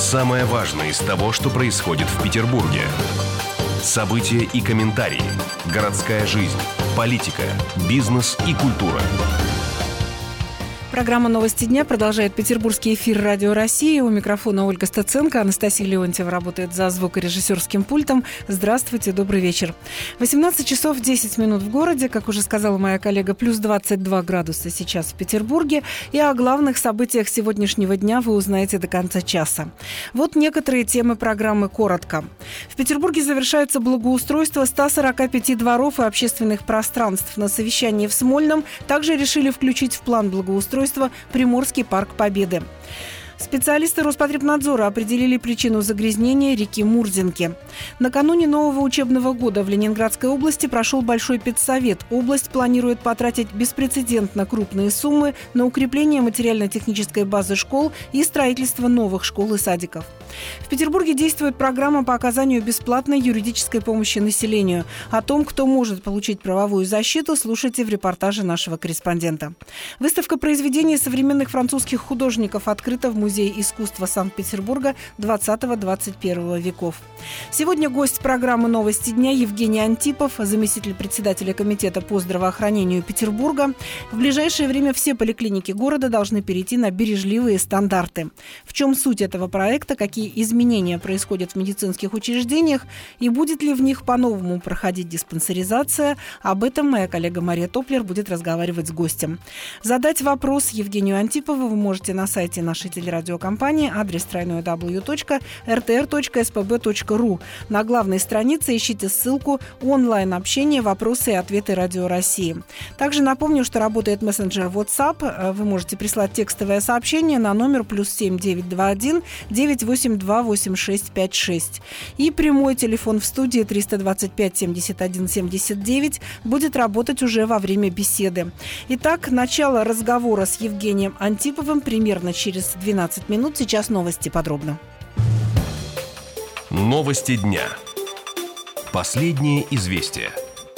Самое важное из того, что происходит в Петербурге. События и комментарии. Городская жизнь, политика, бизнес и культура. Программа «Новости дня» продолжает петербургский эфир «Радио России». У микрофона Ольга Стаценко. Анастасия Леонтьева работает за звукорежиссерским пультом. Здравствуйте, добрый вечер. 18 часов 10 минут в городе. Как уже сказала моя коллега, плюс 22 градуса сейчас в Петербурге. И о главных событиях сегодняшнего дня вы узнаете до конца часа. Вот некоторые темы программы коротко. В Петербурге завершается благоустройство 145 дворов и общественных пространств. На совещании в Смольном также решили включить в план благоустройства Приморский парк Победы. Специалисты Роспотребнадзора определили причину загрязнения реки Мурзинки. Накануне нового учебного года в Ленинградской области прошел большой педсовет. Область планирует потратить беспрецедентно крупные суммы на укрепление материально-технической базы школ и строительство новых школ и садиков. В Петербурге действует программа по оказанию бесплатной юридической помощи населению. О том, кто может получить правовую защиту, слушайте в репортаже нашего корреспондента. Выставка произведений современных французских художников открыта в Музее искусства Санкт-Петербурга 20-21 веков. Сегодня гость программы «Новости дня» Евгений Антипов, заместитель председателя комитета по здравоохранению Петербурга. В ближайшее время все поликлиники города должны перейти на бережливые стандарты. В чем суть этого проекта, какие изменения происходят в медицинских учреждениях и будет ли в них по-новому проходить диспансеризация, об этом моя коллега Мария Топлер будет разговаривать с гостем. Задать вопрос Евгению Антипову вы можете на сайте нашей телерадиокомпании, адрес www.rtr.spb.ru. На главной странице ищите ссылку «Онлайн-общение. Вопросы и ответы Радио России». Также напомню, что работает мессенджер WhatsApp. Вы можете прислать текстовое сообщение на номер +7 921 982 8656. И прямой телефон в студии 325 71 79 будет работать уже во время беседы. Итак, начало разговора с Евгением Антиповым примерно через 12 минут. Сейчас новости подробно. Новости дня. Последние известия.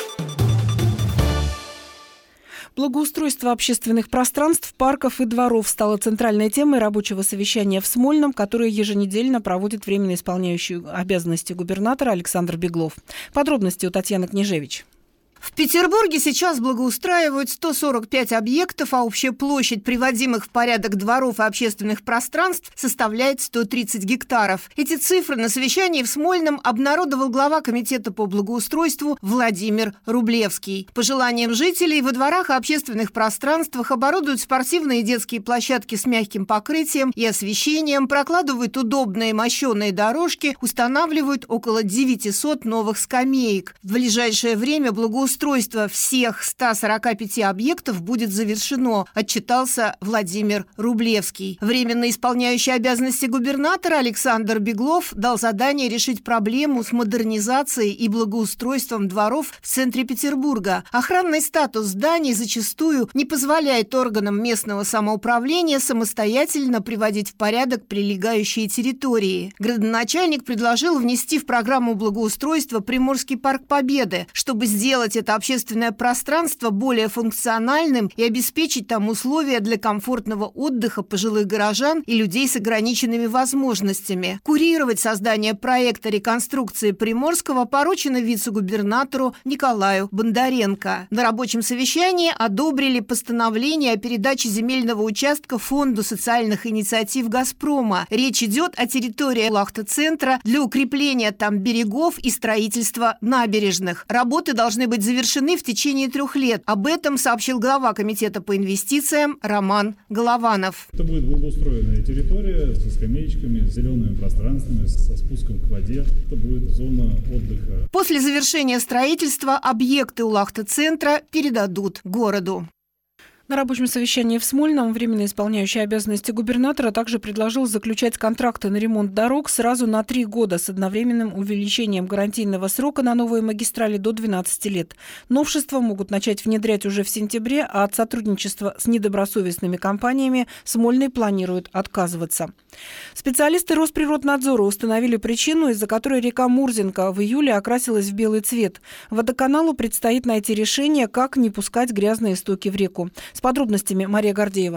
Благоустройство общественных пространств, парков и дворов стало центральной темой рабочего совещания в Смольном, которое еженедельно проводит временно исполняющий обязанности губернатора Александр Беглов. Подробности у Татьяны Княжевич. В Петербурге сейчас благоустраивают 145 объектов, а общая площадь приводимых в порядок дворов и общественных пространств составляет 130 гектаров. Эти цифры на совещании в Смольном обнародовал глава комитета по благоустройству Владимир Рублевский. По желаниям жителей во дворах и общественных пространствах оборудуют спортивные и детские площадки с мягким покрытием и освещением, прокладывают удобные мощеные дорожки, устанавливают около 900 новых скамеек. В ближайшее время благоустройство всех 145 объектов будет завершено, отчитался Владимир Рублевский. Временно исполняющий обязанности губернатора Александр Беглов дал задание решить проблему с модернизацией и благоустройством дворов в центре Петербурга. Охранный статус зданий зачастую не позволяет органам местного самоуправления самостоятельно приводить в порядок прилегающие территории. Градоначальник предложил внести в программу благоустройства Приморский парк Победы, чтобы сделать это общественное пространство более функциональным и обеспечить там условия для комфортного отдыха пожилых горожан и людей с ограниченными возможностями. Курировать создание проекта реконструкции Приморского поручено вице-губернатору Николаю Бондаренко. На рабочем совещании одобрили постановление о передаче земельного участка Фонду социальных инициатив «Газпрома». Речь идет о территории Лахта-центра для укрепления там берегов и строительства набережных. Работы должны быть завершены в течение 3 лет. Об этом сообщил глава комитета по инвестициям Роман Голованов. Это будет благоустроенная территория со скамеечками, с зелеными пространствами, со спуском к воде. Это будет зона отдыха. После завершения строительства объекты у Лахта-центра передадут городу. На рабочем совещании в Смольном временно исполняющий обязанности губернатора также предложил заключать контракты на ремонт дорог сразу на 3 года с одновременным увеличением гарантийного срока на новые магистрали до 12 лет. Новшества могут начать внедрять уже в сентябре, а от сотрудничества с недобросовестными компаниями Смольный планирует отказываться. Специалисты Росприроднадзора установили причину, из-за которой река Мурзинка в июле окрасилась в белый цвет. Водоканалу предстоит найти решение, как не пускать грязные стоки в реку. С подробностями Мария Гордеева.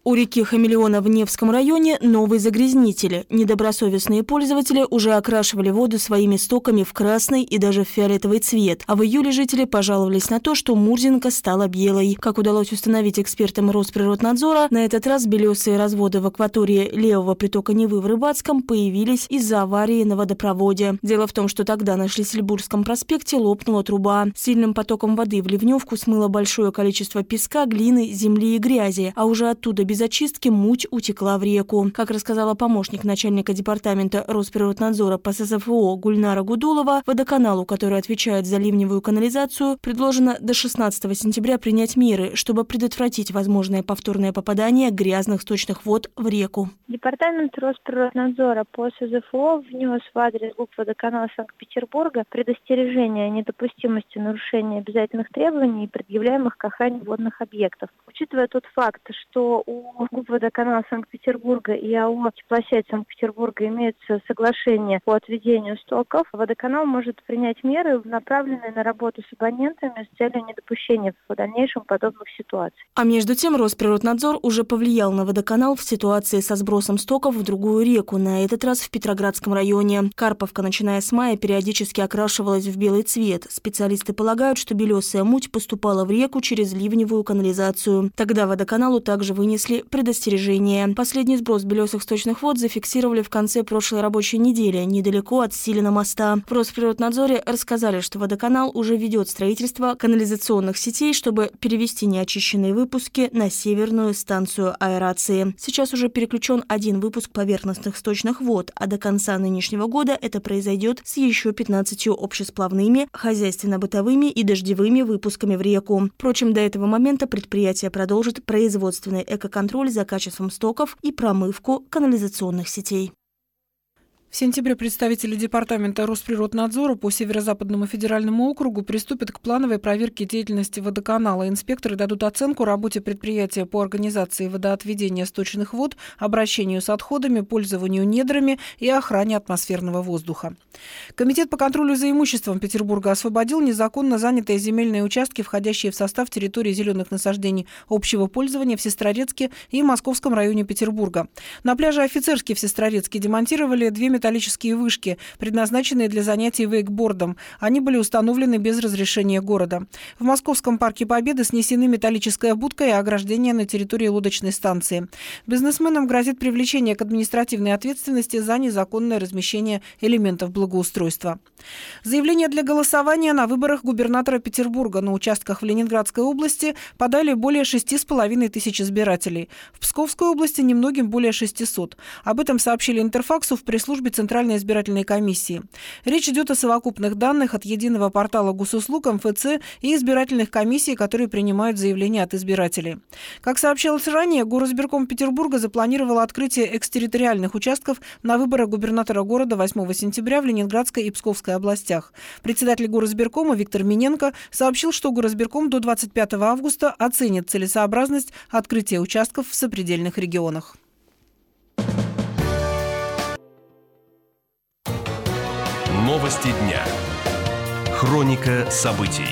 У реки Хамелеона в Невском районе новые загрязнители. Недобросовестные пользователи уже окрашивали воду своими стоками в красный и даже в фиолетовый цвет. А в июле жители пожаловались на то, что Мурзинка стала белой. Как удалось установить экспертам Росприроднадзора, на этот раз белесые разводы в акватории левого притока Невы в Рыбацком появились из-за аварии на водопроводе. Дело в том, что тогда на Шлиссельбургском проспекте лопнула труба. Сильным потоком воды в ливневку смыло большое количество песка, глины, земли и грязи, а уже оттуда без очистки муть утекла в реку. Как рассказала помощник начальника департамента Росприроднадзора по ССФО Гульнара Гудулова, водоканалу, который отвечает за ливневую канализацию, предложено до 16 сентября принять меры, чтобы предотвратить возможное повторное попадание грязных сточных вод в реку. Департамент Росприроднадзора по ССФО внес в адрес ГУП водоканала Санкт-Петербурга предостережение о недопустимости нарушения обязательных требований, предъявляемых к охране водных объектов. Учитывая тот факт, что у ГУП водоканала Санкт-Петербурга и АО «Теплосеть Санкт-Петербурга» имеется соглашение по отведению стоков, водоканал может принять меры, направленные на работу с абонентами с целью недопущения в дальнейшем подобных ситуаций. А между тем Росприроднадзор уже повлиял на водоканал в ситуации со сбросом стоков в другую реку, на этот раз в Петроградском районе. Карповка, начиная с мая, периодически окрашивалась в белый цвет. Специалисты полагают, что белесая муть поступала в реку через ливневую канализацию. Тогда водоканалу также вынесли предостережение. Последний сброс белесых сточных вод зафиксировали в конце прошлой рабочей недели, недалеко от Силина моста. В Росприроднадзоре рассказали, что водоканал уже ведет строительство канализационных сетей, чтобы перевести неочищенные выпуски на северную станцию аэрации. Сейчас уже переключен один выпуск поверхностных сточных вод, а до конца нынешнего года это произойдет с еще 15 общесплавными, хозяйственно-бытовыми и дождевыми выпусками в реку. Впрочем, до этого момента предприятие продолжит производственный экоконтроль за качеством стоков и промывку канализационных сетей. В сентябре представители Департамента Росприроднадзора по Северо-Западному федеральному округу приступят к плановой проверке деятельности водоканала. Инспекторы дадут оценку работе предприятия по организации водоотведения сточных вод, обращению с отходами, пользованию недрами и охране атмосферного воздуха. Комитет по контролю за имуществом Петербурга освободил незаконно занятые земельные участки, входящие в состав территории зеленых насаждений общего пользования в Сестрорецке и Московском районе Петербурга. На пляже Офицерский в Сестрорецке демонтировали 2 металлические вышки, предназначенные для занятий вейкбордом. Они были установлены без разрешения города. В Московском парке Победы снесены металлическая будка и ограждение на территории лодочной станции. Бизнесменам грозит привлечение к административной ответственности за незаконное размещение элементов благоустройства. Заявление для голосования на выборах губернатора Петербурга на участках в Ленинградской области подали более 6,5 тысяч избирателей. В Псковской области немногим более 600. Об этом сообщили Интерфаксу в пресс-службе Центральной избирательной комиссии. Речь идет о совокупных данных от единого портала госуслуг, МФЦ и избирательных комиссий, которые принимают заявления от избирателей. Как сообщалось ранее, Горосбирком Петербурга запланировало открытие экстерриториальных участков на выборах губернатора города 8 сентября в Ленинградской и Псковской областях. Председатель Горосбиркома Виктор Миненко сообщил, что Горосбирком до 25 августа оценит целесообразность открытия участков в сопредельных регионах. Новости дня. Хроника событий.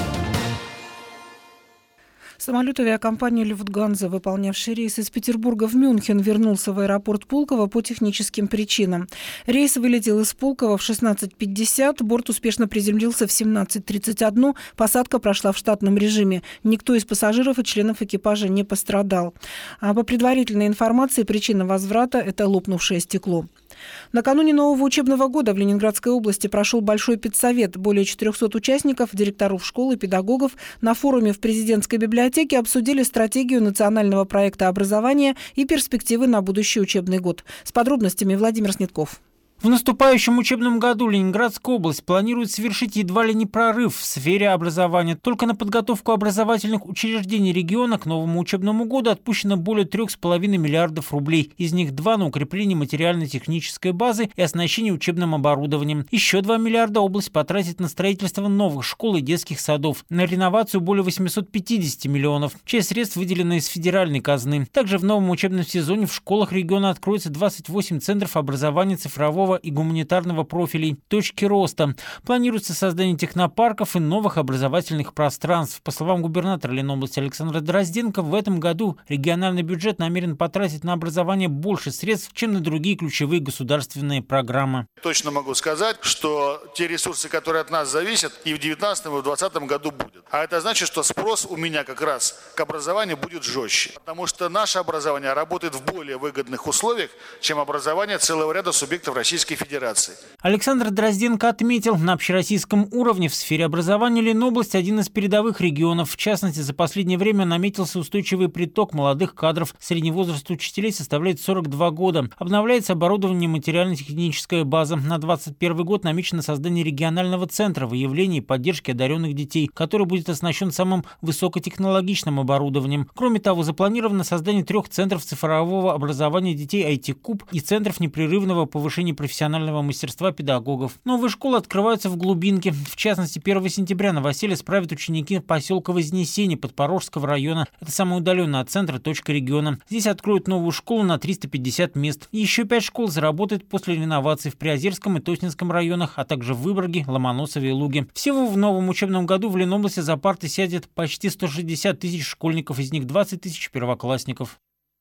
Самолет авиакомпании «Люфтганза», выполнявший рейс из Петербурга в Мюнхен, вернулся в аэропорт Пулково по техническим причинам. Рейс вылетел из Пулково в 16:50, борт успешно приземлился в 17:31, посадка прошла в штатном режиме. Никто из пассажиров и членов экипажа не пострадал. А по предварительной информации, причина возврата – это лопнувшее стекло. Накануне нового учебного года в Ленинградской области прошел большой педсовет. Более 400 участников, директоров школ и педагогов на форуме в президентской библиотеке обсудили стратегию национального проекта образования и перспективы на будущий учебный год. С подробностями Владимир Снетков. В наступающем учебном году Ленинградская область планирует совершить едва ли не прорыв в сфере образования. Только на подготовку образовательных учреждений региона к новому учебному году отпущено более 3,5 миллиардов рублей. Из них 2 на укрепление материально-технической базы и оснащение учебным оборудованием. Еще 2 миллиарда область потратит на строительство новых школ и детских садов. На реновацию более 850 миллионов. Часть средств выделена из федеральной казны. Также в новом учебном сезоне в школах региона откроется 28 центров образования цифрового инженерного и гуманитарного профилей, точки роста. Планируется создание технопарков и новых образовательных пространств. По словам губернатора Ленобласти Александра Дрозденко, в этом году региональный бюджет намерен потратить на образование больше средств, чем на другие ключевые государственные программы. Точно могу сказать, что те ресурсы, которые от нас зависят, и в 2019, и в 2020 году будет. А это значит, что спрос у меня как раз к образованию будет жестче. Потому что наше образование работает в более выгодных условиях, чем образование целого ряда субъектов Российской Федерации. Александр Дрозденко отметил, на общероссийском уровне в сфере образования Ленобласть один из передовых регионов. В частности, за последнее время наметился устойчивый приток молодых кадров. Средний возраст учителей составляет 42 года. Обновляется оборудование, материально-техническая база. На 2021 год намечено создание регионального центра выявления и поддержки одаренных детей, который будет оснащен самым высокотехнологичным оборудованием. Кроме того, запланировано создание 3 центров цифрового образования детей IT-КУБ и центров непрерывного повышения профессионального мастерства педагогов. Новые школы открываются в глубинке. В частности, 1 сентября новоселье справят ученики поселка Вознесение Подпорожского района. Это самая удаленная от центра точка региона. Здесь откроют новую школу на 350 мест. И еще 5 школ заработают после реновации в Приозерском и Тоснинском районах, а также в Выборге, Ломоносове и Луге. Всего в новом учебном году в Ленобласти за парты сядет почти 160 тысяч школьников, из них 20 тысяч первоклассников.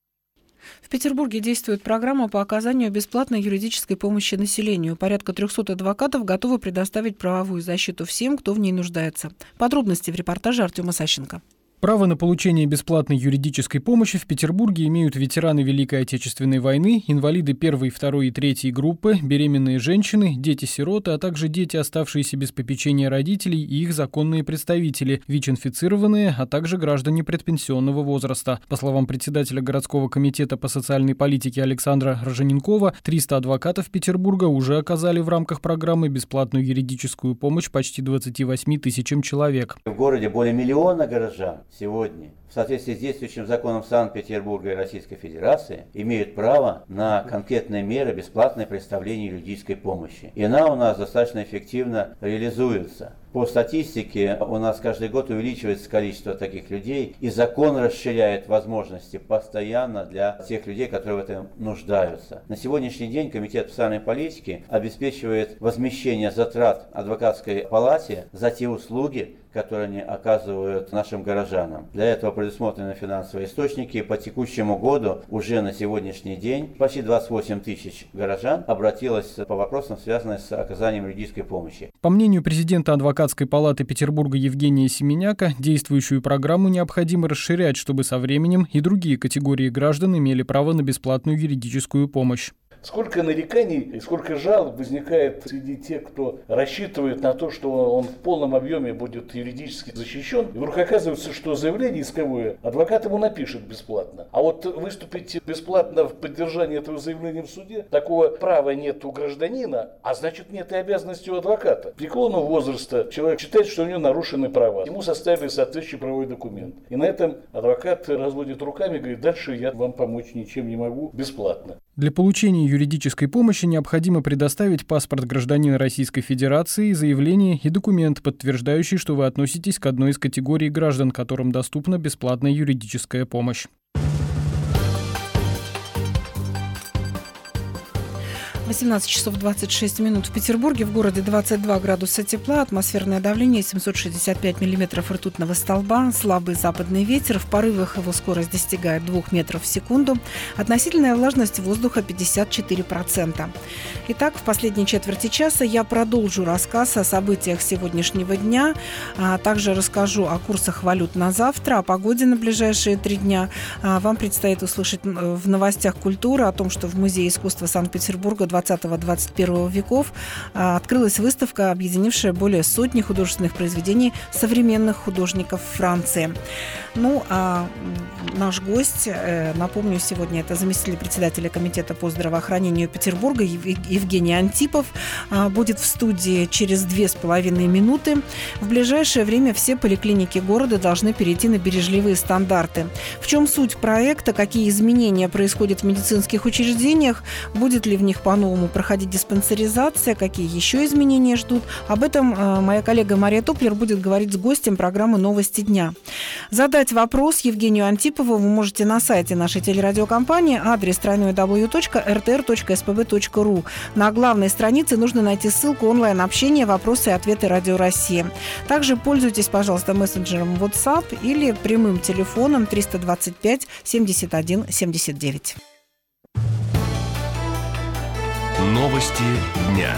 В Петербурге действует программа по оказанию бесплатной юридической помощи населению. Порядка 300 адвокатов готовы предоставить правовую защиту всем, кто в ней нуждается. Подробности в репортаже Артема Сащенко. Право на получение бесплатной юридической помощи в Петербурге имеют ветераны Великой Отечественной войны, инвалиды 1, 2 и 3 группы, беременные женщины, дети-сироты, а также дети, оставшиеся без попечения родителей и их законные представители, ВИЧ-инфицированные, а также граждане предпенсионного возраста. По словам председателя городского комитета по социальной политике Александра Рожененкова, 300 адвокатов Петербурга уже оказали в рамках программы бесплатную юридическую помощь почти 28 тысячам человек. В городе более миллиона горожан сегодня, в соответствии с действующим законом Санкт-Петербурга и Российской Федерации, имеют право на конкретные меры бесплатное предоставление юридической помощи. И она у нас достаточно эффективно реализуется. По статистике у нас каждый год увеличивается количество таких людей, и закон расширяет возможности постоянно для тех людей, которые в этом нуждаются. На сегодняшний день Комитет по социальной политике обеспечивает возмещение затрат адвокатской палате за те услуги, которые они оказывают нашим горожанам. Для этого предусмотрены финансовые источники. По текущему году уже на сегодняшний день почти 28 тысяч горожан обратилось по вопросам, связанным с оказанием юридической помощи. По мнению президента Адвокатской палаты Петербурга Евгения Семеняка, действующую программу необходимо расширять, чтобы со временем и другие категории граждан имели право на бесплатную юридическую помощь. Сколько нареканий и сколько жалоб возникает среди тех, кто рассчитывает на то, что он в полном объеме будет юридически защищен. И вдруг оказывается, что заявление исковое адвокат ему напишет бесплатно. А вот выступить бесплатно в поддержании этого заявления в суде, такого права нет у гражданина, а значит нет и обязанности у адвоката. К преклонному возраста человек считает, что у него нарушены права. Ему составили соответствующий правовой документ. И на этом адвокат разводит руками и говорит: дальше я вам помочь ничем не могу, бесплатно. Для получения юридической помощи необходимо предоставить паспорт гражданина Российской Федерации, заявление и документ, подтверждающий, что вы относитесь к одной из категорий граждан, которым доступна бесплатная юридическая помощь. 18 часов 26 минут в Петербурге, в городе 22 градуса тепла, атмосферное давление 765 миллиметров ртутного столба, слабый западный ветер, в порывах его скорость достигает 2 метров в секунду, относительная влажность воздуха 54%. Итак, в последней четверти часа я продолжу рассказ о событиях сегодняшнего дня, а также расскажу о курсах валют на завтра, о погоде на ближайшие 3 дня. Вам предстоит услышать в новостях культуры о том, что в Музее искусства Санкт-Петербурга 20-21 веков открылась выставка, объединившая более сотни художественных произведений современных художников Франции. Ну, а наш гость, напомню, сегодня это заместитель председателя комитета по здравоохранению Петербурга Евгений Антипов, будет в студии через 2,5 минуты. В ближайшее время все поликлиники города должны перейти на бережливые стандарты. В чем суть проекта, какие изменения происходят в медицинских учреждениях, будет ли в них по-новому по-новому проходить диспансеризация, какие еще изменения ждут. Об этом моя коллега Мария Топлер будет говорить с гостем программы «Новости дня». Задать вопрос Евгению Антипову вы можете на сайте нашей телерадиокомпании, адрес www.rtr.spb.ru. На главной странице нужно найти ссылку онлайн-общения «Вопросы и ответы Радио России». Также пользуйтесь, пожалуйста, мессенджером WhatsApp или прямым телефоном 325 71 79. Новости дня.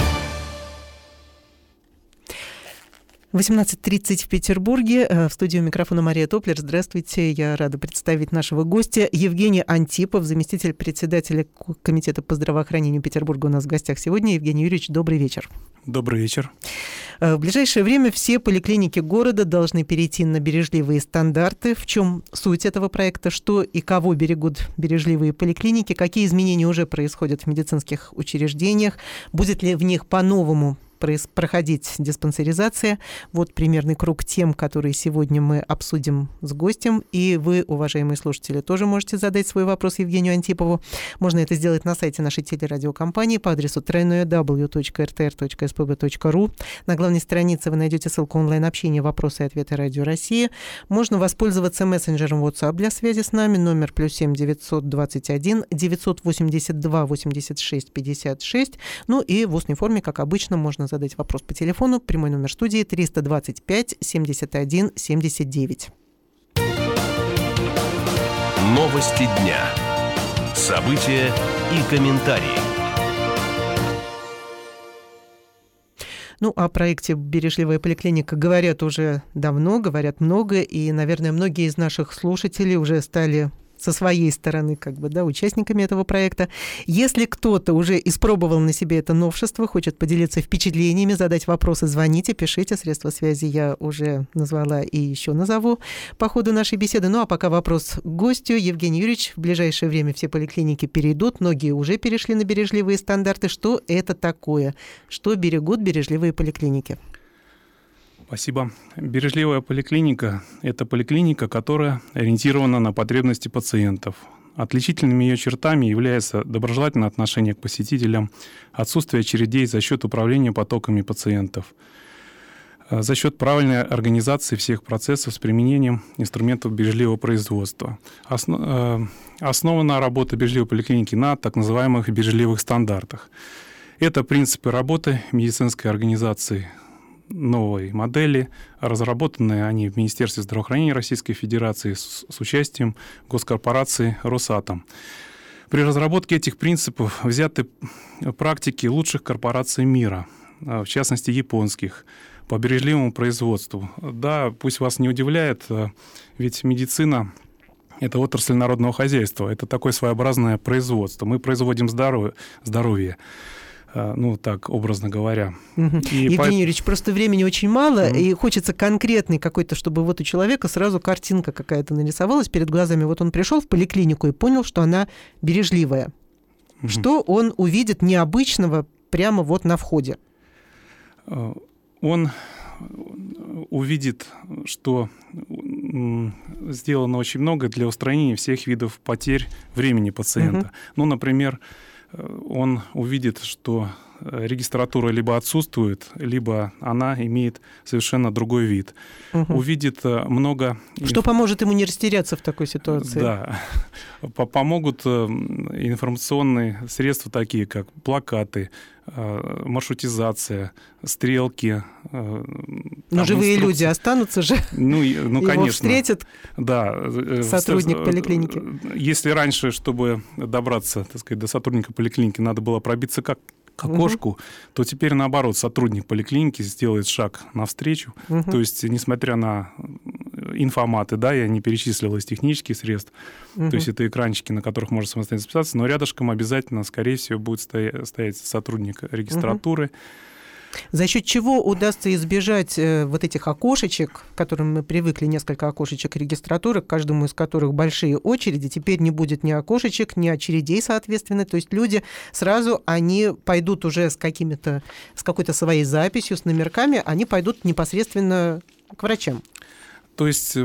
18:30 в Петербурге. В студии у микрофона Мария Топлер. Здравствуйте. Я рада представить нашего гостя. Евгений Антипов, заместитель председателя Комитета по здравоохранению Петербурга, у нас в гостях сегодня. Евгений Юрьевич, добрый вечер. Добрый вечер. В ближайшее время все поликлиники города должны перейти на бережливые стандарты. В чем суть этого проекта? Что и кого берегут бережливые поликлиники? Какие изменения уже происходят в медицинских учреждениях? Будет ли в них по-новому проходить диспансеризация? Вот примерный круг тем, которые сегодня мы обсудим с гостем. И вы, уважаемые слушатели, тоже можете задать свой вопрос Евгению Антипову. Можно это сделать на сайте нашей телерадиокомпании по адресу www.rtr.spb.ru. На главной странице вы найдете ссылку онлайн-общения «Вопросы и ответы Радио России». Можно воспользоваться мессенджером WhatsApp для связи с нами. Номер +7 921 982 86 56. Ну и в устной форме, как обычно, можно задать вопрос по телефону. Прямой номер студии 325 71 79. Новости дня. События и комментарии. Ну, о проекте «Бережливая поликлиника» говорят уже давно, говорят много, и, наверное, многие из наших слушателей уже стали со своей стороны, участниками этого проекта. Если кто-то уже испробовал на себе это новшество, хочет поделиться впечатлениями, задать вопросы, звоните, пишите. Средства связи я уже назвала и еще назову по ходу нашей беседы. Ну, а пока вопрос к гостю. Евгений Юрьевич, в ближайшее время все поликлиники перейдут, многие уже перешли на бережливые стандарты. Что это такое? Что берегут бережливые поликлиники? Спасибо. Бережливая поликлиника – это поликлиника, которая ориентирована на потребности пациентов. Отличительными ее чертами является доброжелательное отношение к посетителям, отсутствие очередей за счет управления потоками пациентов, за счет правильной организации всех процессов с применением инструментов бережливого производства. Основана работа бережливой поликлиники на так называемых бережливых стандартах. Это принципы работы медицинской организации новой модели, разработанные они в Министерстве здравоохранения Российской Федерации с участием госкорпорации «Росатом». При разработке этих принципов взяты практики лучших корпораций мира, в частности японских, по бережливому производству. Да, пусть вас не удивляет, ведь медицина – это отрасль народного хозяйства, это такое своеобразное производство. Мы производим здоровье. Так, образно говоря. Евгений Юрьевич, просто времени очень мало, и хочется конкретный какой-то, чтобы вот у человека сразу картинка какая-то нарисовалась перед глазами. Вот он пришел в поликлинику и понял, что она бережливая. Что он увидит необычного прямо вот на входе? Он увидит, что сделано очень много для устранения всех видов потерь времени пациента. Например, он увидит, что регистратура либо отсутствует, либо она имеет совершенно другой вид. Увидит много... Что поможет ему не растеряться в такой ситуации? Да. Помогут информационные средства, такие как плакаты, маршрутизация, стрелки. Но живые люди останутся же? Его конечно. Встретит сотрудник поликлиники? Если раньше, чтобы добраться, до сотрудника поликлиники, надо было пробиться к окошку, то теперь, наоборот, сотрудник поликлиники сделает шаг навстречу. То есть, несмотря на информаты, я не перечислил из технических средств, то есть это экранчики, на которых можно самостоятельно записаться, но рядышком обязательно, скорее всего, будет стоять сотрудник регистратуры. За счет чего удастся избежать вот этих окошечек, к которым мы привыкли, несколько окошечек регистратуры, к каждому из которых большие очереди, теперь не будет ни окошечек, ни очередей, соответственно, то есть люди сразу, они пойдут уже с какой-то своей записью, с номерками, они пойдут непосредственно к врачам. То есть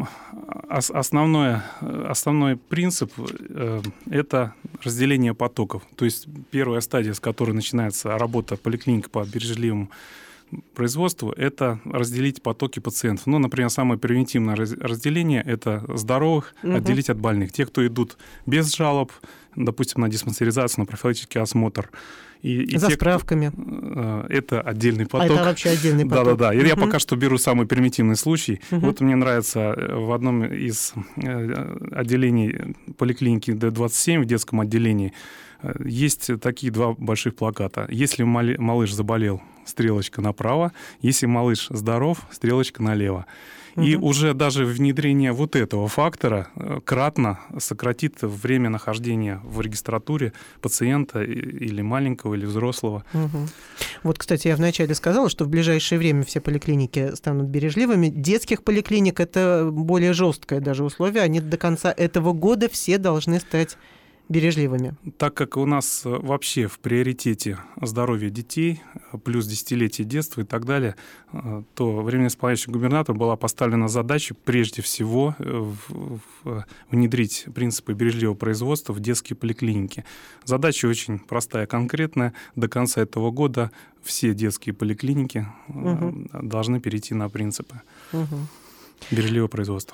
основной принцип это разделение потоков. То есть первая стадия, с которой начинается работа поликлиники по бережливому производству, это разделить потоки пациентов. Ну, например, самое превентивное разделение — это здоровых отделить от больных. Те, кто идут без жалоб, допустим, на диспансеризацию, на профилактический осмотр. И за справками. Это отдельный поток. Это вообще отдельный поток. Да. Я пока что беру самый примитивный случай. Вот мне нравится в одном из отделений поликлиники Д-27 в детском отделении есть такие два больших плаката. Если малыш заболел, стрелочка направо. Если малыш здоров, стрелочка налево. И уже даже внедрение вот этого фактора кратно сократит время нахождения в регистратуре пациента или маленького, или взрослого. Вот, кстати, я вначале сказала, что в ближайшее время все поликлиники станут бережливыми. Детских поликлиник это более жесткое даже условие. Они до конца этого года все должны стать бережливыми. Так как у нас вообще в приоритете здоровье детей, плюс десятилетие детства и так далее, то временно исполняющим губернатором была поставлена задача прежде всего внедрить принципы бережливого производства в детские поликлиники. Задача очень простая, конкретная. До конца этого года все детские поликлиники должны перейти на принципы бережливого производства.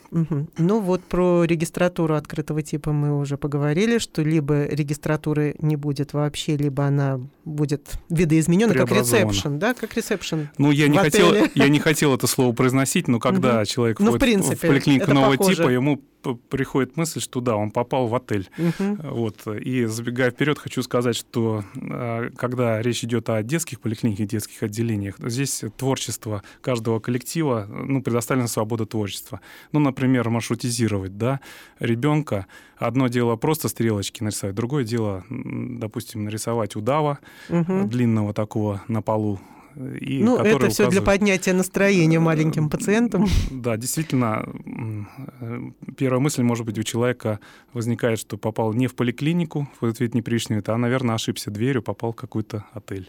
Ну вот про регистратуру открытого типа мы уже поговорили, что либо регистратуры не будет вообще, либо она будет видоизменена, как ресепшн, да, как ресепшн. Ну, я не хотел это слово произносить, но когда человек входит в поликлинику нового типа, ему приходит мысль, что да, он попал в отель. Вот. И забегая вперед, хочу сказать, что когда речь идет о детских поликлиниках, детских отделениях, здесь творчество каждого коллектива, предоставлена свобода творчества. Например, маршрутизировать, ребенка. Одно дело просто стрелочки нарисовать, другое дело, допустим, нарисовать удава длинного такого на полу. Это все для поднятия настроения маленьким пациентам. Да, действительно, первая мысль, может быть, у человека возникает, что попал не в поликлинику, в этот вид неприличный, а, наверное, ошибся дверью, попал в какой-то отель.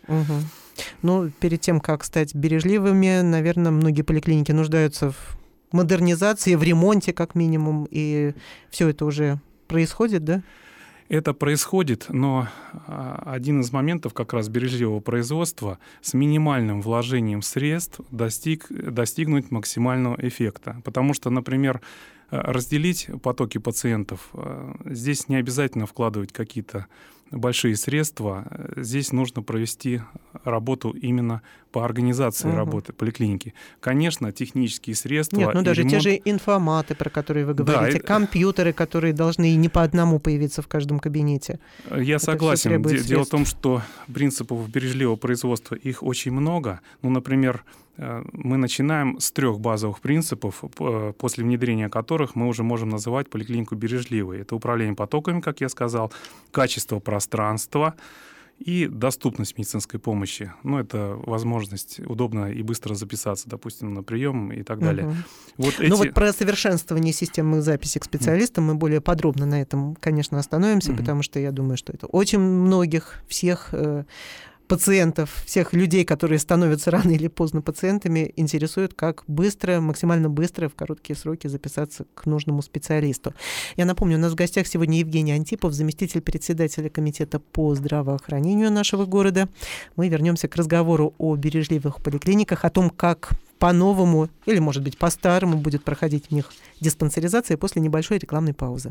Перед тем, как стать бережливыми, наверное, многие поликлиники нуждаются в модернизации, в ремонте, как минимум, и все это уже происходит, да? Это происходит, но один из моментов как раз бережливого производства с минимальным вложением средств достигнуть максимального эффекта. Потому что, например, разделить потоки пациентов, здесь не обязательно вкладывать какие-то большие средства. Здесь нужно провести работу именно по организации работы поликлиники. Конечно, технические средства... Нет, даже ремонт... те же инфоматы, про которые вы говорите, компьютеры, которые должны не по одному появиться в каждом кабинете. Я согласен. Дело в том, что принципов бережливого производства их очень много. Например, мы начинаем с 3 базовых принципов, после внедрения которых мы уже можем называть поликлинику бережливой. Это управление потоками, как я сказал, качество пространства и доступность медицинской помощи. Это возможность удобно и быстро записаться, допустим, на прием и так далее. Вот про совершенствование системы записи к специалистам мы более подробно на этом, конечно, остановимся, потому что я думаю, что это очень многих, всех пациентов, всех людей, которые становятся рано или поздно пациентами, интересует, как быстро, максимально быстро, в короткие сроки записаться к нужному специалисту. Я напомню, у нас в гостях сегодня Евгений Антипов, заместитель председателя комитета по здравоохранению нашего города. Мы вернемся к разговору о бережливых поликлиниках, о том, как по-новому или, может быть, по-старому будет проходить в них диспансеризация после небольшой рекламной паузы.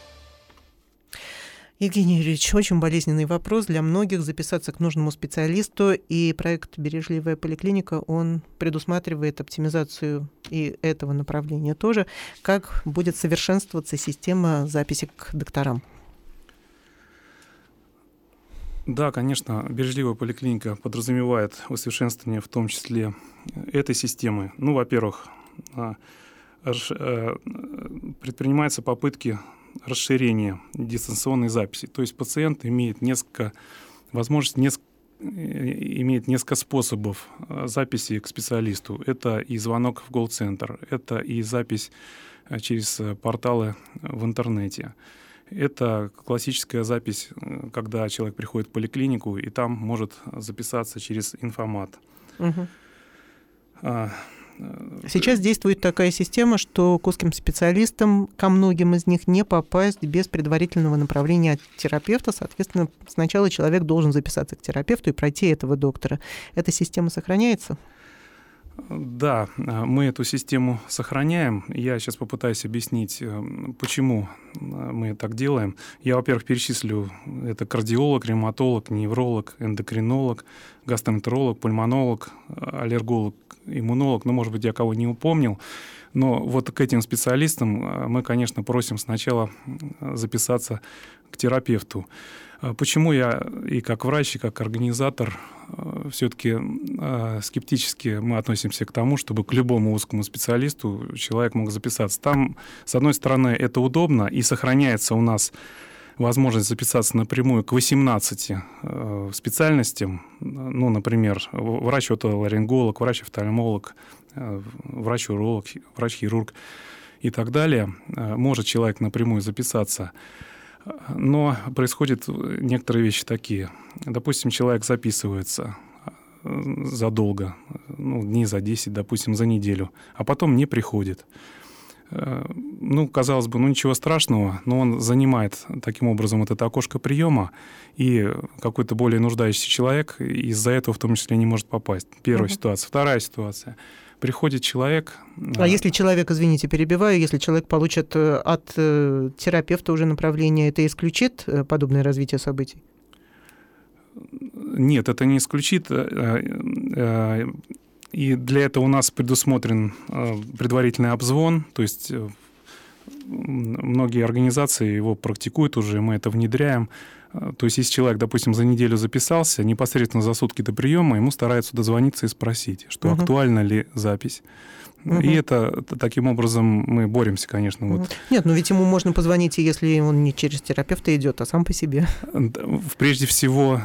Евгений Юрьевич, очень болезненный вопрос для многих — записаться к нужному специалисту, и проект «Бережливая поликлиника», он предусматривает оптимизацию и этого направления тоже. Как будет совершенствоваться система записи к докторам? Да, конечно, бережливая поликлиника подразумевает усовершенствование в том числе этой системы. Во-первых, предпринимаются попытки расширение дистанционной записи. То есть пациент имеет несколько способов записи к специалисту. Это и звонок в колл-центр, это и запись через порталы в интернете. Это классическая запись, когда человек приходит в поликлинику и там может записаться через инфомат. Сейчас действует такая система, что к узким специалистам, ко многим из них не попасть без предварительного направления от терапевта. Соответственно, сначала человек должен записаться к терапевту и пройти этого доктора. Эта система сохраняется? Да, мы эту систему сохраняем. Я сейчас попытаюсь объяснить, почему мы так делаем. Я, во-первых, перечислю: это кардиолог, ревматолог, невролог, эндокринолог, гастроэнтеролог, пульмонолог, аллерголог, иммунолог. Ну, может быть, я кого не упомнил. Но вот к этим специалистам мы, конечно, просим сначала записаться к терапевту. Почему я и как врач, и как организатор все-таки скептически мы относимся к тому, чтобы к любому узкому специалисту человек мог записаться? Там, с одной стороны, это удобно, и сохраняется у нас возможность записаться напрямую к 18 специальностям. Ну, например, врач-отоларинголог, врач-офтальмолог, врач-уролог, врач-хирург и так далее. Может человек напрямую записаться. Но происходят некоторые вещи такие. Допустим, человек записывается задолго, дней за 10, допустим, за неделю, а потом не приходит. Ну, казалось бы, ничего страшного, но он занимает таким образом вот это окошко приема, и какой-то более нуждающийся человек из-за этого в том числе не может попасть. Первая ситуация. Вторая ситуация. Приходит человек... А если человек, извините, перебиваю, если человек получит от терапевта уже направление, это исключит подобное развитие событий? Нет, это не исключит. И для этого у нас предусмотрен предварительный обзвон, то есть многие организации его практикуют уже, мы это внедряем. То есть если человек, допустим, за неделю записался, непосредственно за сутки до приема ему стараются дозвониться и спросить, что актуальна ли запись. И это таким образом мы боремся, конечно. Вот. Нет, но ведь ему можно позвонить, если он не через терапевта идет, а сам по себе. Прежде всего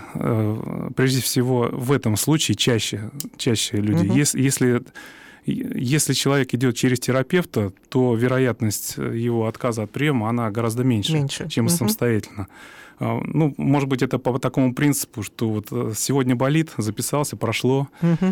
в этом случае чаще люди. Если человек идет через терапевта, то вероятность его отказа от приема, она гораздо меньше. Чем самостоятельно. Ну, может быть, это по такому принципу, что вот сегодня болит, записался, прошло.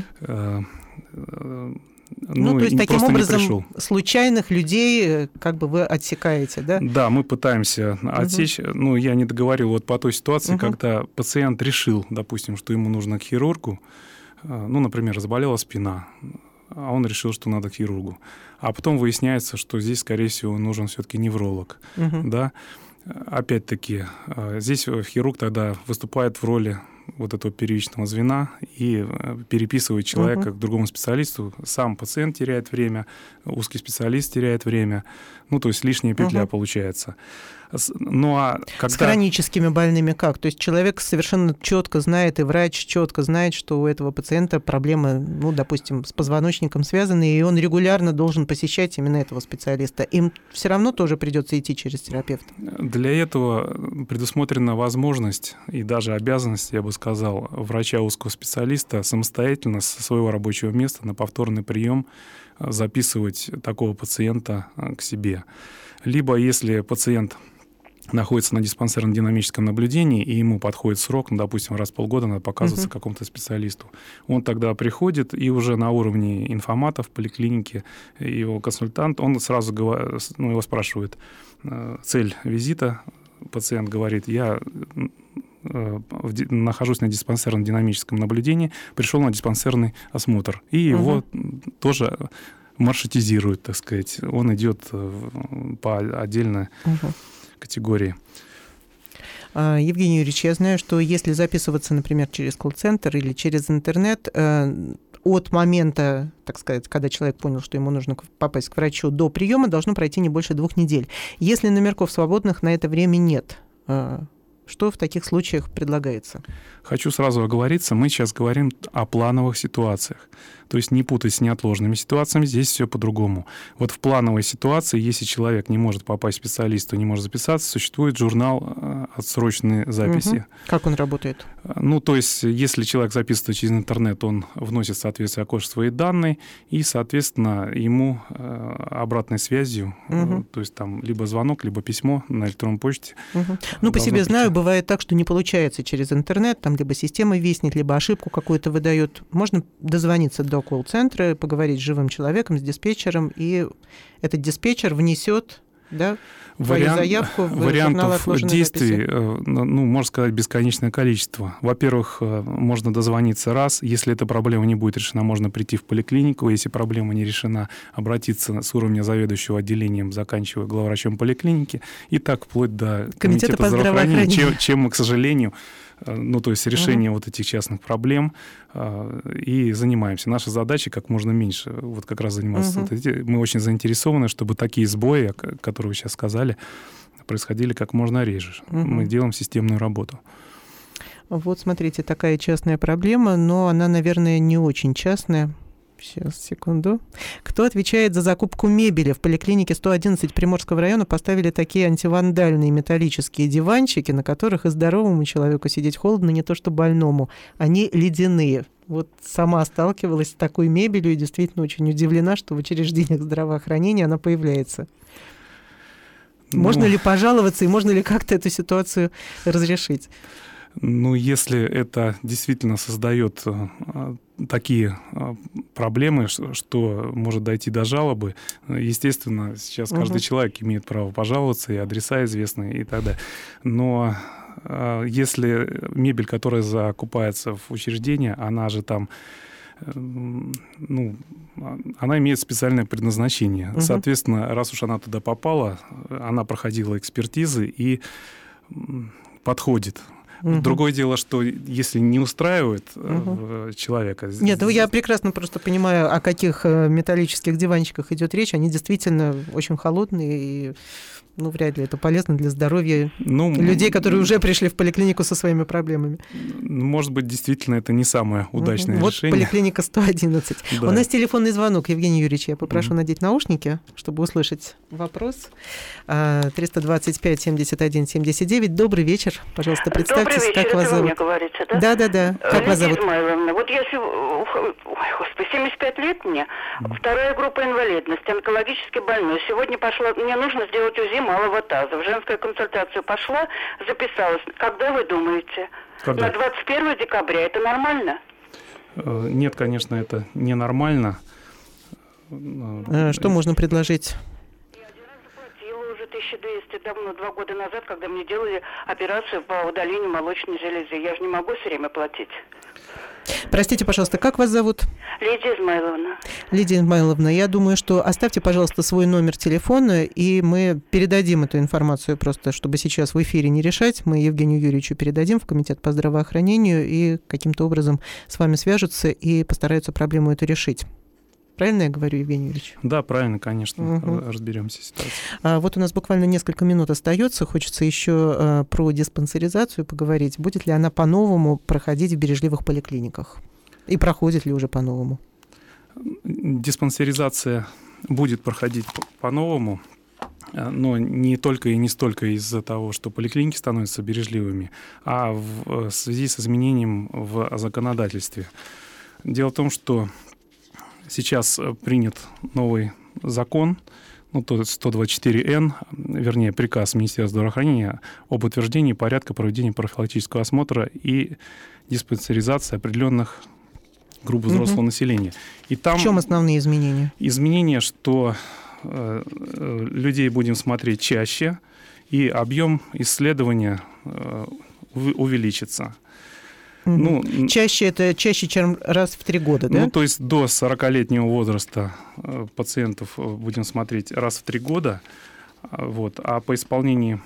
То есть таким образом случайных людей как бы вы отсекаете, да? Да, мы пытаемся отсечь. Ну, я не договорил вот по той ситуации, когда пациент решил, допустим, что ему нужно к хирургу. Ну, например, заболела спина, а он решил, что надо к хирургу. А потом выясняется, что здесь, скорее всего, нужен все-таки невролог, да? Опять-таки, здесь хирург тогда выступает в роли вот этого первичного звена и переписывает человека к другому специалисту. Сам пациент теряет время, узкий специалист теряет время. Ну, то есть лишняя петля получается. Ну, а когда... С хроническими больными как? То есть человек совершенно четко знает, и врач четко знает, что у этого пациента проблемы, ну, допустим, с позвоночником связаны, и он регулярно должен посещать именно этого специалиста. Им все равно тоже придется идти через терапевта? Для этого предусмотрена возможность и даже обязанность, я бы сказал, врача узкого специалиста самостоятельно со своего рабочего места на повторный прием записывать такого пациента к себе. Либо если пациент находится на диспансерном динамическом наблюдении, и ему подходит срок, ну, допустим, раз в полгода надо показываться какому-то специалисту. Он тогда приходит, и уже на уровне информата в поликлинике его консультант, он сразу его спрашивает цель визита. Пациент говорит: я нахожусь на диспансерном динамическом наблюдении, пришел на диспансерный осмотр. И его тоже маршрутизируют, так сказать. Он идет по отдельной категории. Евгений Юрьевич, я знаю, что если записываться, например, через колл-центр или через интернет, от момента, так сказать, когда человек понял, что ему нужно попасть к врачу, до приема должно пройти не больше 2 недель. Если номерков свободных на это время нет, что в таких случаях предлагается? Хочу сразу оговориться, мы сейчас говорим о плановых ситуациях. То есть не путать с неотложными ситуациями, здесь все по-другому. Вот в плановой ситуации, если человек не может попасть к специалисту, не может записаться, существует журнал отсрочной записи. Как он работает? Ну, то есть если человек записывает через интернет, он вносит в соответствие окошко свои данные, и, соответственно, ему обратной связью, то есть там либо звонок, либо письмо на электронной почте. Ну, по себе знаю, бывает так, что не получается через интернет, там либо система виснет, либо ошибку какую-то выдает. Можно дозвониться до колл-центра, поговорить с живым человеком, с диспетчером, и этот диспетчер внесет, да, твою заявку в журнал отложенной действий, записи. Можно сказать, бесконечное количество. Во-первых, можно дозвониться раз. Если эта проблема не будет решена, можно прийти в поликлинику. Если проблема не решена, обратиться с уровня заведующего отделением, заканчивая главврачом поликлиники. И так вплоть до комитета по здравоохранению, чем мы, к сожалению, то есть решение вот этих частных проблем, и занимаемся. Наша задача как можно меньше вот как раз заниматься. Мы очень заинтересованы, чтобы такие сбои, которые вы сейчас сказали, происходили как можно реже. Мы делаем системную работу. Вот, смотрите, такая частная проблема, но она, наверное, не очень частная. Сейчас, секунду. Кто отвечает за закупку мебели? В поликлинике 111 Приморского района поставили такие антивандальные металлические диванчики, на которых и здоровому человеку сидеть холодно, не то что больному. Они ледяные. Вот сама сталкивалась с такой мебелью и действительно очень удивлена, что в учреждениях здравоохранения она появляется. Можно ли пожаловаться и можно ли как-то эту ситуацию разрешить? Если это действительно создает такие проблемы, что может дойти до жалобы, естественно, сейчас каждый человек имеет право пожаловаться, и адреса известны, и так далее. Но если мебель, которая закупается в учреждение, она же там, она имеет специальное предназначение. Соответственно, раз уж она туда попала, она проходила экспертизы и подходит. Другое дело, что если не устраивает человека... Нет, я прекрасно просто понимаю, о каких металлических диванчиках идет речь. Они действительно очень холодные, и вряд ли это полезно для здоровья людей, которые уже пришли в поликлинику со своими проблемами. Может быть, действительно, это не самое удачное решение. Вот поликлиника 111. Да. У нас телефонный звонок. Евгений Юрьевич, я попрошу надеть наушники, чтобы услышать вопрос. 325-71-79. Добрый вечер. Пожалуйста, представьтесь. Добрый вечер, как вас зовут? Вы мне говорите, да? Да. Как вас зовут? Измайловна. Вот я 75 лет мне, вторая группа инвалидности, онкологически больной. Сегодня пошла, мне нужно сделать УЗИ малого таза. В женскую консультацию пошла, записалась. Когда вы думаете? Когда? На 21 декабря. Это нормально? Нет, конечно, это ненормально. Что можно предложить? 1200 давно, 2 года назад, когда мне делали операцию по удалению молочной железы. Я же не могу все время платить. Простите, пожалуйста, как вас зовут? Лидия Измайловна. Лидия Измайловна, я думаю, что оставьте, пожалуйста, свой номер телефона, и мы передадим эту информацию просто, чтобы сейчас в эфире не решать. Мы Евгению Юрьевичу передадим в комитет по здравоохранению, и каким-то образом с вами свяжутся и постараются проблему эту решить. Правильно я говорю, Евгений Юрьевич? Да, правильно, конечно. Разберемся с ситуацией. Вот у нас буквально несколько минут остается. Хочется еще про диспансеризацию поговорить. Будет ли она по-новому проходить в бережливых поликлиниках? И проходит ли уже по-новому? Диспансеризация будет проходить по-новому, но не только и не столько из-за того, что поликлиники становятся бережливыми, а в связи с изменением в законодательстве. Дело в том, что сейчас принят новый закон, то есть 124Н, вернее, приказ Министерства здравоохранения об утверждении порядка проведения профилактического осмотра и диспансеризации определенных групп взрослого населения. И там в чем основные изменения? Изменения, что людей будем смотреть чаще, и объем исследования увеличится. Чаще, чем раз в 3 года, да? То есть до 40-летнего возраста пациентов будем смотреть раз в 3 года, а по исполнении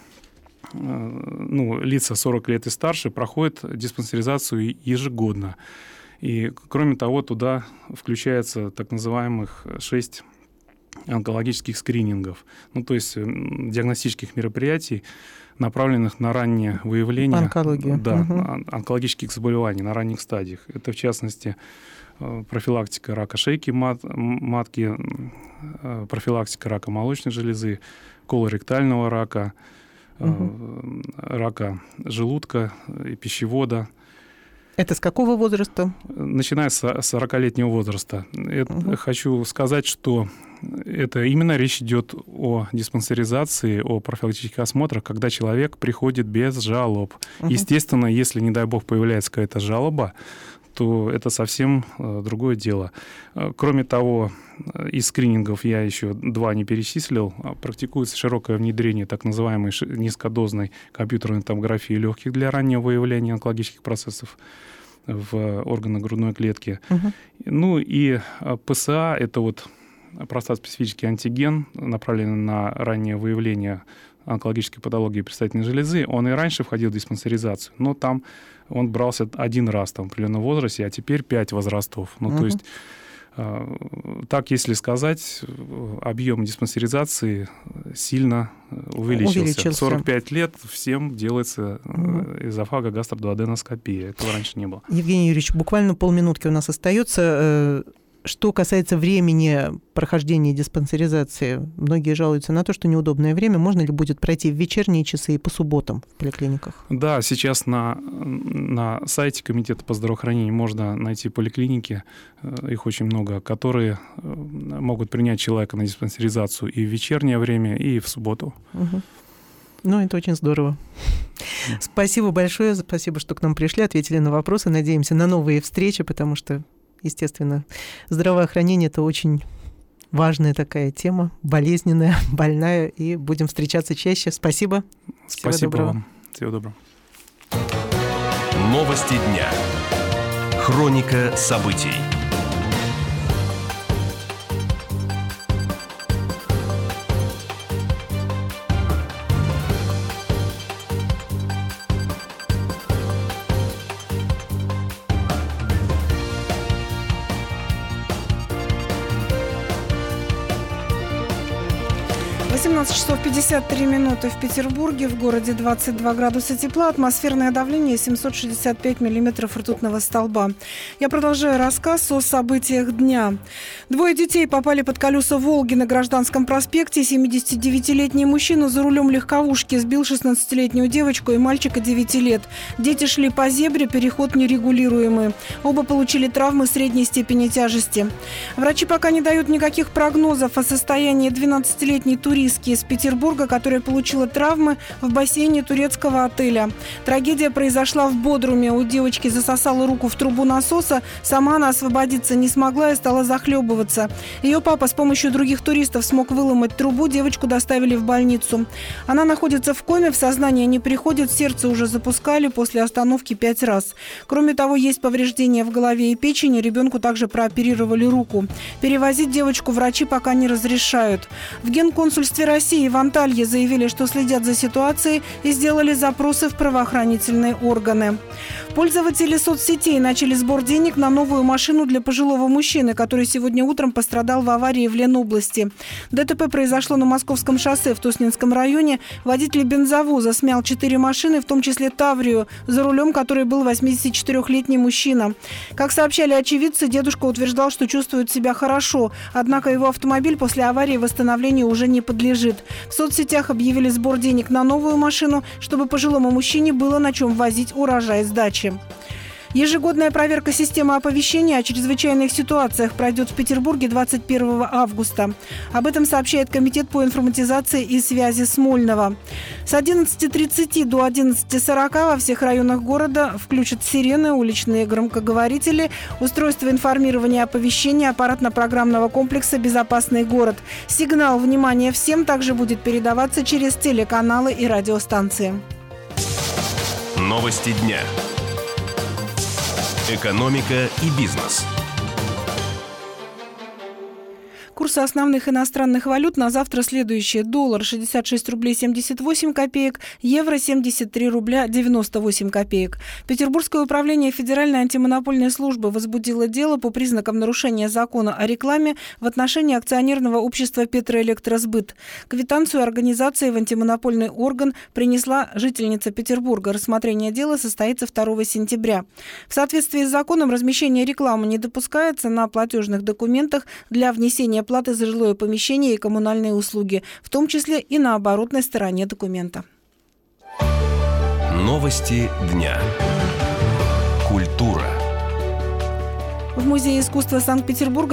лица 40 лет и старше проходят диспансеризацию ежегодно. И, кроме того, туда включается так называемых 6 онкологических скринингов, то есть диагностических мероприятий, направленных на раннее выявление онкологических заболеваний на ранних стадиях. Это, в частности, профилактика рака шейки матки, профилактика рака молочной железы, колоректального рака, рака желудка и пищевода. Это с какого возраста? Начиная с 40-летнего возраста. Хочу сказать, что это именно речь идет о диспансеризации, о профилактических осмотрах, когда человек приходит без жалоб. Естественно, если, не дай бог, появляется какая-то жалоба, то это совсем другое дело. Кроме того, из скринингов я еще 2 не перечислил. Практикуется широкое внедрение так называемой низкодозной компьютерной томографии легких для раннего выявления онкологических процессов в органах грудной клетки. Ну и ПСА – это вот простат-специфический антиген, направленный на раннее выявление онкологической патологии предстательной железы. Он и раньше входил в диспансеризацию, но там он брался 1 раз в определенном возрасте, а теперь 5 возрастов. Ну, то есть, так, если сказать, объем диспансеризации сильно увеличился. В 45 лет всем делается эзофагогастродуоденоскопия. Этого раньше не было. Евгений Юрьевич, буквально полминутки у нас остается. Что касается времени прохождения диспансеризации, многие жалуются на то, что неудобное время. Можно ли будет пройти в вечерние часы и по субботам в поликлиниках? Да, сейчас на сайте Комитета по здравоохранению можно найти поликлиники, их очень много, которые могут принять человека на диспансеризацию и в вечернее время, и в субботу. Ну, это очень здорово. Спасибо большое, спасибо, что к нам пришли, ответили на вопросы. Надеемся на новые встречи, потому что, естественно, здравоохранение – это очень важная такая тема, болезненная, больная, и будем встречаться чаще. Спасибо. Спасибо вам. Всего доброго. Новости дня. Хроника событий. часов 53 минуты в Петербурге, в городе 22 градуса тепла, атмосферное давление 765 миллиметров ртутного столба. Я продолжаю рассказ о событиях дня. 2 детей попали под колеса «Волги» на Гражданском проспекте. 79-летний мужчина за рулем легковушки сбил 16-летнюю девочку и мальчика 9 лет. Дети шли по зебре, переход нерегулируемый. Оба получили травмы средней степени тяжести. Врачи пока не дают никаких прогнозов о состоянии 12-летней туристки из Петербурга, которая получила травмы в бассейне турецкого отеля. Трагедия произошла в Бодруме. У девочки засосала руку в трубу насоса. Сама она освободиться не смогла и стала захлебываться. Ее папа с помощью других туристов смог выломать трубу. Девочку доставили в больницу. Она находится в коме, в сознание не приходит. Сердце уже запускали после остановки 5 раз. Кроме того, есть повреждения в голове и печени. Ребенку также прооперировали руку. Перевозить девочку врачи пока не разрешают. В Генконсульстве России в Анталье заявили, что следят за ситуацией и сделали запросы в правоохранительные органы. Пользователи соцсетей начали сбор денег на новую машину для пожилого мужчины, который сегодня утром пострадал в аварии в Ленобласти. ДТП произошло на Московском шоссе в Туснинском районе. Водитель бензовоза смял 4 машины, в том числе «Таврию», за рулем которой был 84-летний мужчина. Как сообщали очевидцы, дедушка утверждал, что чувствует себя хорошо, однако его автомобиль после аварии восстановлению уже не подлежит. В соцсетях объявили сбор денег на новую машину, чтобы пожилому мужчине было на чем возить урожай с дачи. Ежегодная проверка системы оповещения о чрезвычайных ситуациях пройдет в Петербурге 21 августа. Об этом сообщает Комитет по информатизации и связи Смольного. С 11:30 до 11:40 во всех районах города включат сирены, уличные громкоговорители, устройство информирования оповещения аппаратно-программного комплекса «Безопасный город». Сигнал «Внимание всем» также будет передаваться через телеканалы и радиостанции. Новости дня. Экономика и бизнес. Курсы основных иностранных валют на завтра следующие. Доллар 66 рублей 78 копеек, евро 73 рубля 98 копеек. Петербургское управление Федеральной антимонопольной службы возбудило дело по признакам нарушения закона о рекламе в отношении акционерного общества «Петроэлектросбыт». Квитанцию организации в антимонопольный орган принесла жительница Петербурга. Рассмотрение дела состоится 2 сентября. В соответствии с законом размещение рекламы не допускается на платежных документах для внесения платы за жилое помещение и коммунальные услуги, в том числе и на оборотной стороне документа. Новости дня. Культура. В Музее искусства Санкт-Петербурга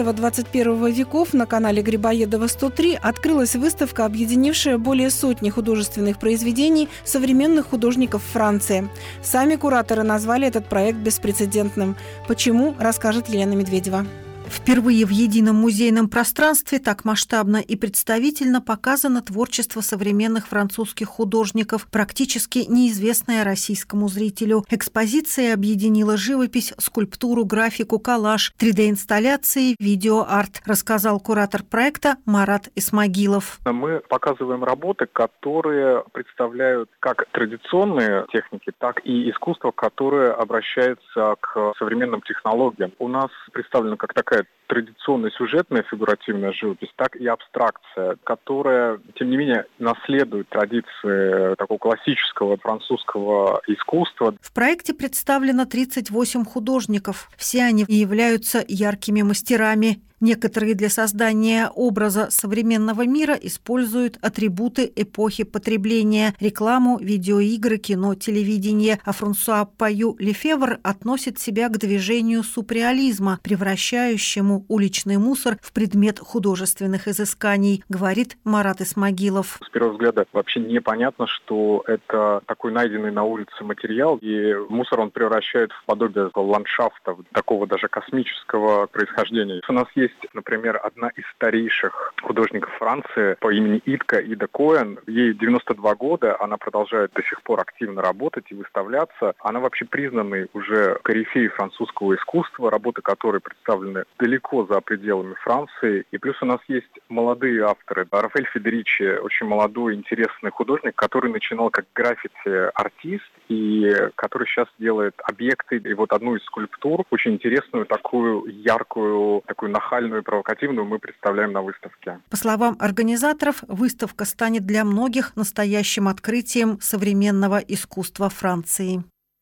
20-21 веков на канале Грибоедова 103 открылась выставка, объединившая более сотни художественных произведений современных художников Франции. Сами кураторы назвали этот проект беспрецедентным. Почему, расскажет Елена Медведева. Впервые в едином музейном пространстве так масштабно и представительно показано творчество современных французских художников, практически неизвестное российскому зрителю. Экспозиция объединила живопись, скульптуру, графику, коллаж, 3D-инсталляции, видеоарт, рассказал куратор проекта Марат Исмагилов. Мы показываем работы, которые представляют как традиционные техники, так и искусство, которое обращается к современным технологиям. У нас представлено как такая традиционная сюжетная фигуративная живопись, так и абстракция, которая, тем не менее, наследует традиции такого классического французского искусства. В проекте представлено 38 художников. Все они являются яркими мастерами. Некоторые для создания образа современного мира используют атрибуты эпохи потребления – рекламу, видеоигры, кино, телевидение. А Франсуа Паю-Лефевр относит себя к движению супрреализма, превращающему уличный мусор в предмет художественных изысканий, говорит Марат Исмагилов. С первого взгляда вообще непонятно, что это такой найденный на улице материал, и мусор он превращает в подобие ландшафта, такого даже космического происхождения. У нас есть, например, одна из старейших художников Франции по имени Ида Коэн. Ей 92 года, она продолжает до сих пор активно работать и выставляться. Она вообще признанный уже корифей французского искусства, работы которой представлены далеко за пределами Франции. И плюс у нас есть молодые авторы. Рафаэль Федеричи, очень молодой, интересный художник, который начинал как граффити-артист и который сейчас делает объекты. И вот одну из скульптур, очень интересную, такую яркую, такую нахальную и провокативную, мы представляем на выставке. По словам организаторов, выставка станет для многих настоящим открытием современного искусства Франции.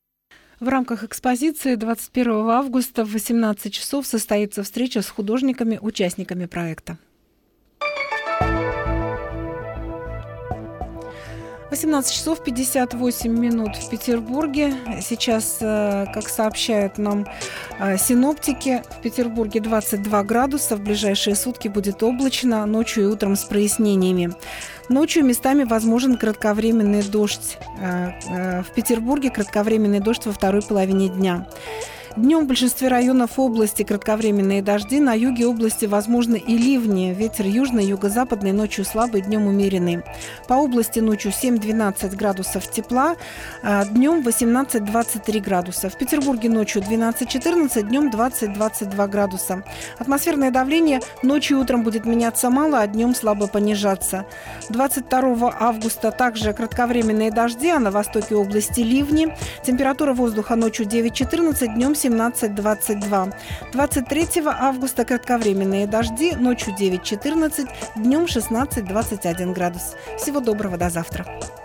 В рамках экспозиции 21 августа в 18 часов состоится встреча с художниками, участниками проекта. 18 часов 58 минут в Петербурге. Сейчас, как сообщают нам синоптики, в Петербурге 22 градуса. В ближайшие сутки будет облачно, ночью и утром с прояснениями. Ночью местами возможен кратковременный дождь. В Петербурге кратковременный дождь во второй половине дня. Днем в большинстве районов области кратковременные дожди, на юге области возможны и ливни. Ветер южный, юго-западный, ночью слабый, днем умеренный. По области ночью 7-12 градусов тепла, днем 18-23 градуса. В Петербурге ночью 12-14, днем 20-22 градуса. Атмосферное давление ночью и утром будет меняться мало, а днем слабо понижаться. 22 августа также кратковременные дожди, а на востоке области ливни. Температура воздуха ночью 9-14, днем 17-22. 23 августа кратковременные дожди, ночью 9-14, днем 16-21 градус. Всего доброго, до завтра.